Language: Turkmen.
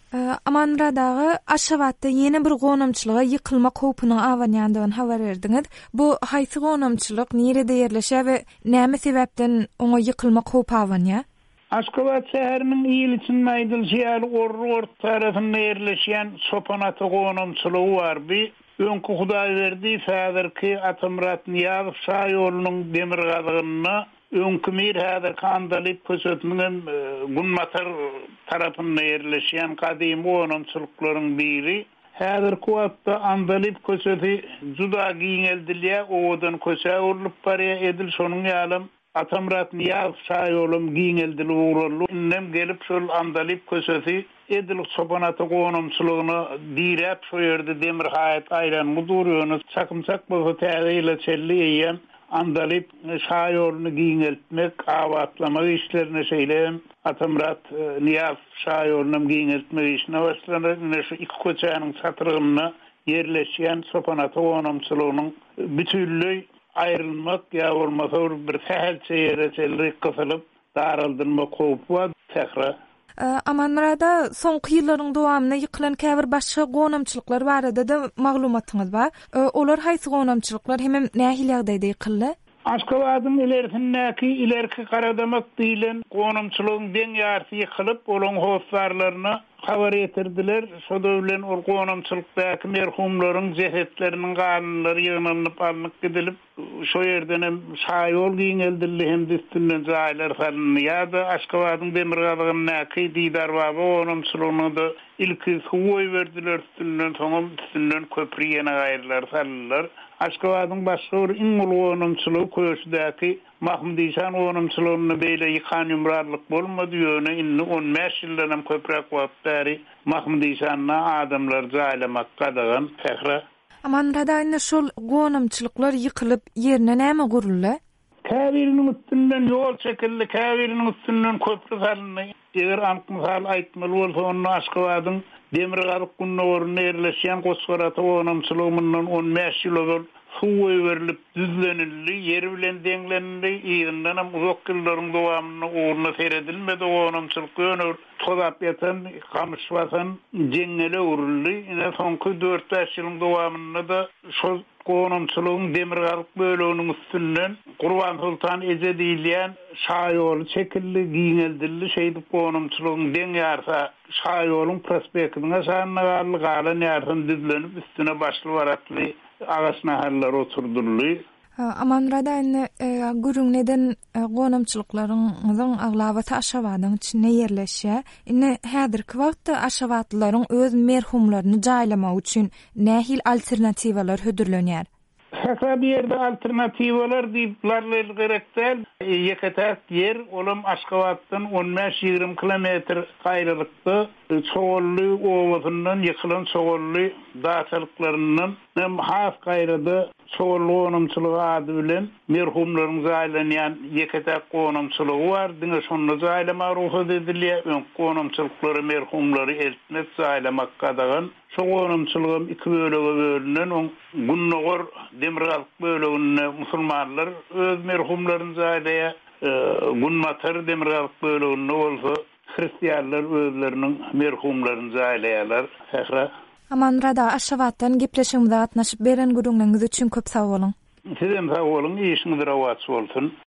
Amanradağı Aşgabatda yeni bir gonamçylyga ýykylma howpunyň awanýandygyny habar berdiňiz. Bu haýsy gonamçylyk, nerede ýerleşýär we näme sebäpden oňa ýykylma howpy awanýar? Aşgabat şäheriniň ýylyçyn maýdylşýar Orrort tarapynda ýerleşýän Sopanaty gonamçylygy bar. Öňkü Hudaýberdi häzirki Atamrat Niýazow şaýolunyň demir gazygyny öňkü mir häzir kandalyp kösetiniň Gunmatar tarapynda ýerleşýän kadymy gonamçylyklaryň biri. Häzirki wagtda andalyp köseti juda giňeldilýär, owadan köse urlup barýar edil şonuň ýalym Atamrat Niýazow şaýolum giňeldili uğrarly. Nem gelip şol andalyp köseti edil Sopanaty gonamçylygyny direp şo ýerde demir haýat aýranyny durýany çakymçak bolsa täze çelli ýen andalyp şaýoluny giňeltmek, awatlamak işlerine şeýlem Atamrat Niýazow şaýoluny giňeltmek işine başlanýar. Şu iki köçäniň çatrygyny ýerleşýän Sopanaty gonamçylygynyň bütünlüği ayrılmak ya olmasa bir sahilçe yere çelrik kıfılıp daraldırmak howpy tekrar. Amanrada soňky ýyllaryň dowamyna ýykylan käbir başga gonamçylyklar barada da maglumatyňyz bar. Olar haýsy gonamçylyklar hem nähil ýagdaýda ýykyldy? Aşgabatyň ilerki Garadamak diýilen gonamçylygyň deň ýarty ýykylyp, olaň howplarlaryny habar etirdiler. Şoda bilen ol gonamçylykdaky merhumlaryň jehetleriniň ganlary ýygnanyp alınıp gidilip, şo ýerden hem şaýol giňeldildi hem üstünden jaýlar salynýardy. Aşgabatyň demir gazygyny Didar baba gonamçylygyny da ilki suwy berdiler, üstünden köprüýene gaýrylar salynlar. Aşgabatyň başga bir iň ulu gonamçylygy köşdäki Mahmud Işan gonamçylygyny beýle ýykan ýumrarlyk bolmady ýöne inni 15 ýyldan hem köprek wagt bäri Mahmud Işanyna adamlar jaýlamak gadagan tehra. Amanrada ýene şol gonamçylyklar ýykylyp ýerine näme guruldy? Käbiriniň üstünden ýol çekildi, käbiriniň üstünden köprü salyndy. Eger ankynsal aýtmaly bolsa onu Aşgabatyň demir gazyk günnoruna ýerleşýän Goşgaraty gonamçylygyndan 15 ýyl bol suwy berilip düzlenildi, ýeri bilen deňlenildi. Ýerden hem uzak ýyllaryň dowamyny uğruna seredilmedi gonamçylyk ýönür. Tozap ýatan, kamyşwatan jeňele urildi. Ine soňky 4-5 ýylyň dowamynda da şol gonamçylygyň demir gazyk böleginiň üstünden Gurban Sultan Eze diýilýän şaýoly çekildi, giňeldildi. Şeýdip gonamçylygyň deň ýarsa şaýoluň prospektine şanlygarly galan ýardan düzlenip üstüne başly baratly ağaç naharlar oturdurly. Amanrada ýene gürüň neden gonamçylyklaryň aglabaty Aşgabatyň içinde ýerleşýär. Ine häzirki wagtda Aşgabatlylaryň öz merhumlaryny jaýlamak üçin nähil alternatiwalar hödürlenýär? Häzir bir ýerde alternatiwalar diýipler gerekdir. Ýeketäk yer olam Aşgabatdan 15-20 kilometr gaýrylykda Çogolly owasyndan ýykylan Çogolly daçalyklarynyň hem has gaýrada Çogolly gonamçylygy ady bilen merhumlaryň jaýlanýan ýeketäk gonamçylygy bar. Diňe şonu jaýlamak ruhsat edilýär. Gonamçylyklary merhumlary eltmek jaýlamak gadagan. Şo gonamçylygym iki bölege bölünen, Gunnogor demir gazyk bölegine musulmanlar öz merhumlaryny jaýlaýar. Gunmatar demir gazyk bölegine bolsa Hristiýanlar özleriniň merhumlaryny jaýlaýarlar. Häzir Amanrada Aşgabatdan gepleşigimizde gatnaşyp beren gürüňiňiz üçin köp sag bolun. Sizem sag bolun, işiniz rawat bolsun.